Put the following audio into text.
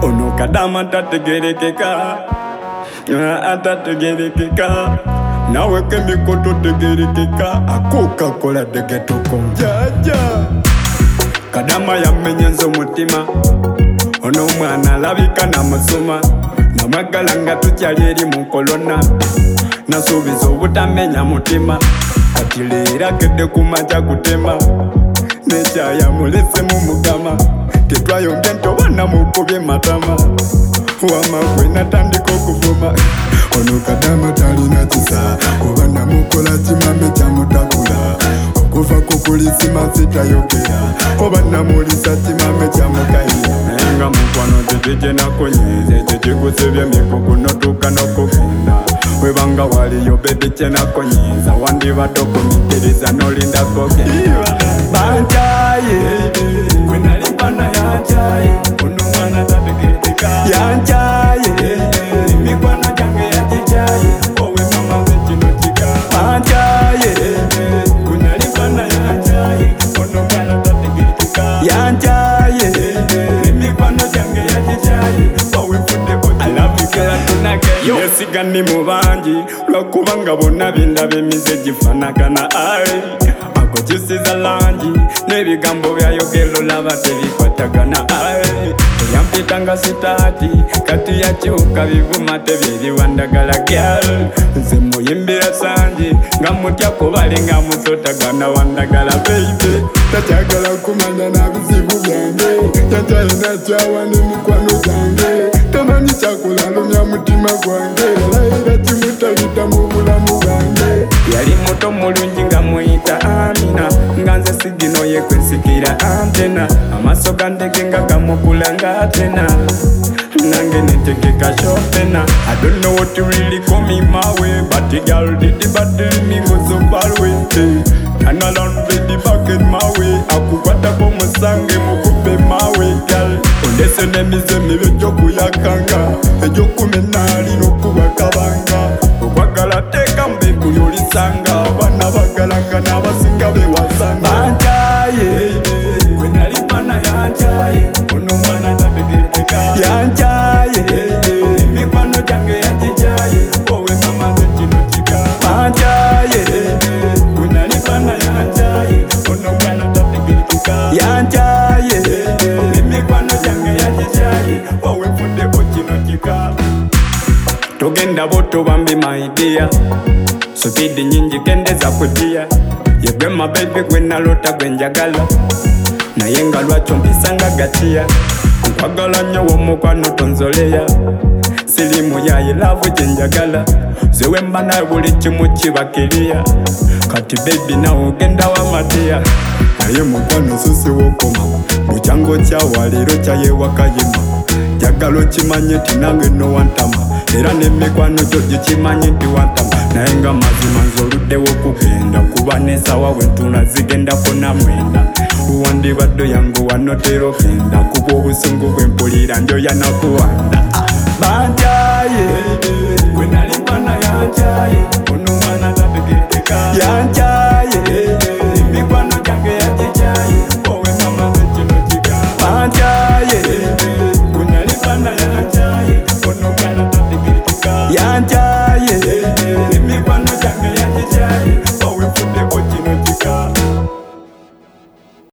Ono kadama tategerekeka, atategerekeka. Nawe kemikoto tegerekeka, akoka kola degetoko jaja. Kadama yamenye nzo mutima, ono mwana labika na musuma. Namwagala nga tukyali eri mu kolona, nasuubiza obutamenya mutima. Kati leero akedde kumakya kutema, nekyaya mulese mu mugama. Tetwayombye ntoba namukubye matama, wama gwe natandika okuvuma. Ono kadama talina kisa, kuba namukola kimame kyamutakula. Okuva ku kulisima sitayogera, oba namulisa kimame kyamukayira. Naye nga mukwano tetije nakonyeze, ekyo kikusibye mikuku notuuka n'okugenda. Webanga waliyo bedi kye nakonyeza, wandibadde okumikkiriza n'olindako genda. Banjaye gwe nali mpana yanjaye, ono mwana tategerekeka yanjaye. Mikwano gyange yagijaye, owe mama nze kino kika. Banjaye gwe nali mpana yanjaye, ono mwana tategerekeka yanjaye. Mikwano gyange yagijaye, owe mfuddeko alabikira tunage. Yesiga ndi mu bangi, lwakubanga bonna bindaba emize gifanagana. Ako kisiza langi, n'ebigambo byayogera olaba tebikwatagana. Yampita nga sitaati, kati yakyuka bivuma tebyeriwa ndagala gyal. Nze muyimbira sangi, nga mutya kubali nga musotagana wandagala baby. Takyagala kumanya na bizibu byange, takyalina kyawa n'emikwano gyange. Tamanyi kyakulalumya mutima gwange, layira kimutalita mu bulamu bwange. Yali muto mulungi nga muyita Amina, nga nze sigino ye kwensikira antena. Amaaso gandege nga gamukula nga atena, nange netegeka shopena. I don't know what to really call me my way, but the girl did the battle me go so far away. Turn around baby back in my way, akukwata ko musange mukupe my way girl. Ondese nemize mibe kyokuyakanga, ekyokumenali n'okubakabanga. Okwagala teka mbeku yolisanga, abana bagalanga n'abasinga bewasanga. Banjaye gwe nali mpana yanjaye, ono mwana tategerekeka yanjaye. Mikwano gyange yagijaye, owe mama nze kino kika. Banjaye gwe nali mpana yanjaye, ono mwana tategerekeka yanjaye. Mikwano gyange yagijaye, owe mfuddeko kino kika. Togenda boto bambi my dear, supidi nyingi gendeza kutia. Yegwe my baby gwe nalota gwe njagala, naye nga lwakyo mpisanga gatiya. Nkwagala nnyo w'omukwano tonzoleya, sirimu yaye laavu gye njagala. Zewe mba nawe buli kimu kibakiriya, kati baby nawe ogenda wamatiya. Naye mukwano susi wokoma, bukyango kyawa leero kyayewakayima. Njagala okimanye nti nange no wantama, era n'emikwano gyo gikimanyi nti wantama. Naye nga mazima nze oluddewo okugenda, kuba n'esaawa wentuna zigendako na mwenda. Wandibadde yangu wanotero genda, kuba obusungu bwempulira njoya nakuwanda. Banjaye gwe nali mpana yanjaye, ono mwana tategerekeka yanjaye.